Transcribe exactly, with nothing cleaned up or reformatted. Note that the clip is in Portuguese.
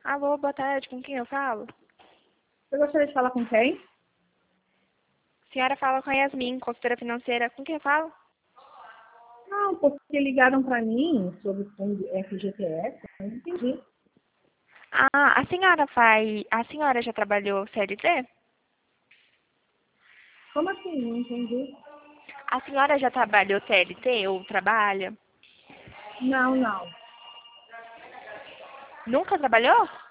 Alô, boa tarde, com quem eu falo? Eu gostaria de falar com quem? A senhora fala com a Yasmin, consultora financeira, com quem eu falo? Não, porque ligaram para mim sobre o fundo F G T S, eu não entendi. Ah, a senhora faz... A senhora já trabalhou C L T? Como assim? Não entendi. A senhora já trabalhou C L T ou trabalha? Não, não. Nunca trabalhou?